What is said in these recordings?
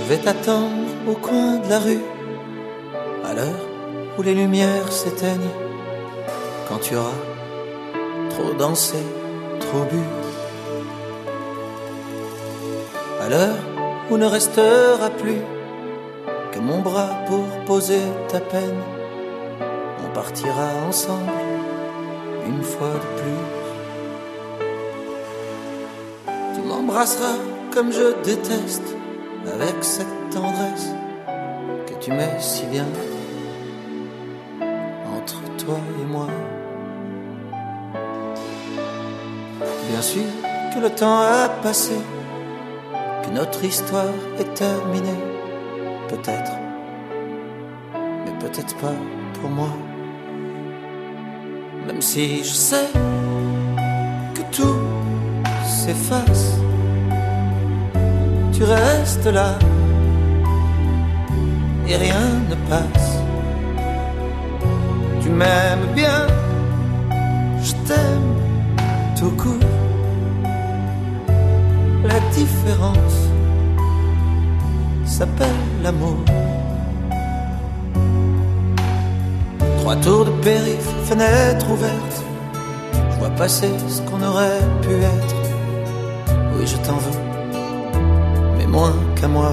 vais t'attendre au coin de la rue, à l'heure où les lumières s'éteignent, quand tu auras trop dansé, trop bu. À l'heure où ne restera plus que mon bras pour poser ta peine, on partira ensemble une fois de plus. Tu m'embrasseras comme je déteste, avec cette tendresse que tu mets si bien entre toi et moi. Bien sûr que le temps a passé, que notre histoire est terminée, peut-être, mais peut-être pas pour moi. Même si je sais que tout s'efface, tu restes là et rien ne passe. Tu m'aimes bien, je t'aime tout court. La différence s'appelle l'amour. 3 tours de périph', fenêtre ouverte, je vois passer ce qu'on aurait pu être. Oui, je t'en veux, mais moins qu'à moi.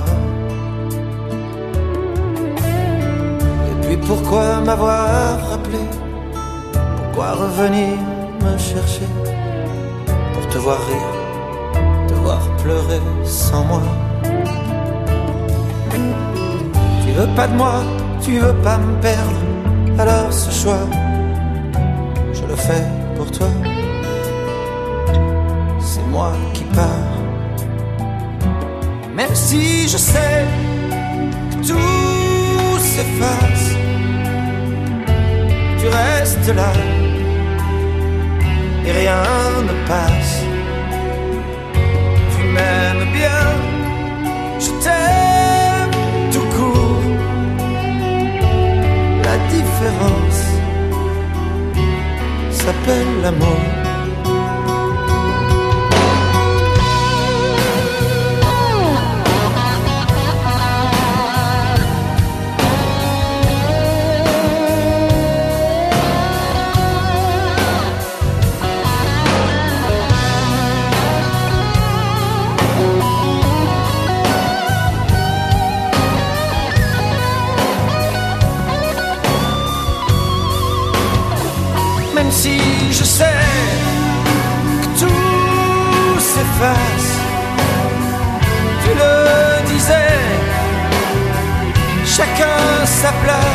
Et puis pourquoi m'avoir rappelé? Pourquoi revenir me chercher? Pour te voir rire, te voir pleurer sans moi. Tu veux pas de moi, tu veux pas me perdre, alors ce choix, je le fais pour toi. C'est moi qui pars. Même si je sais que tout s'efface, tu restes là et rien ne passe. Tu m'aimes bien, je t'aime tout court. La différence s'appelle l'amour. Même si je sais que tout s'efface, tu le disais, chacun sa place.